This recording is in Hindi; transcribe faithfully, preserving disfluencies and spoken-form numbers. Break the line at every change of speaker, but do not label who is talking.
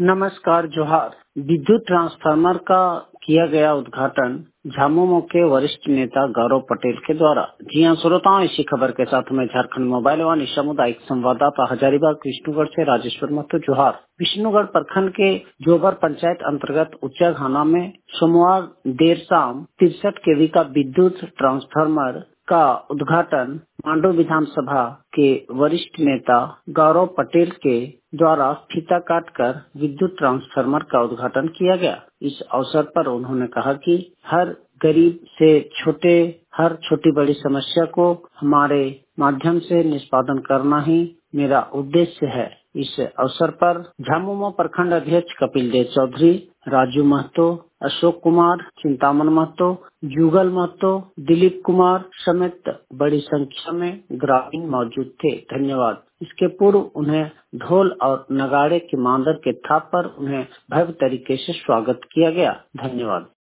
नमस्कार, जोहार। विद्युत ट्रांसफार्मर का किया गया उद्घाटन झामुमो के वरिष्ठ नेता गौरव पटेल के द्वारा। जी हाँ श्रोताओं, इसी खबर के साथ मैं झारखंड मोबाइल वाणी सामुदायिक संवाददाता हजारीबाग विष्णुगढ़ से राजेश्वर महतो जोहार। विष्णुगढ़ प्रखंड के जोबर पंचायत अंतर्गत उच्चा घाना में सोमवार देर शाम तिरसठ केवी का विद्युत ट्रांसफार्मर का उद्घाटन मांडो विधानसभा के वरिष्ठ नेता गौरव पटेल के द्वारा फीता काटकर विद्युत ट्रांसफार्मर का उद्घाटन किया गया। इस अवसर पर उन्होंने कहा कि हर गरीब से छोटे हर छोटी बड़ी समस्या को हमारे माध्यम से निष्पादन करना ही मेरा उद्देश्य है। इस अवसर पर झामुमो प्रखंड अध्यक्ष कपिल देव चौधरी, राजू महतो, अशोक कुमार, चिंतामन महतो, जुगल महतो, दिलीप कुमार समेत बड़ी संख्या में ग्रामीण मौजूद थे। धन्यवाद। इसके पूर्व उन्हें ढोल और नगाड़े के मांदर के थाप पर उन्हें भव्य तरीके से स्वागत किया गया। धन्यवाद।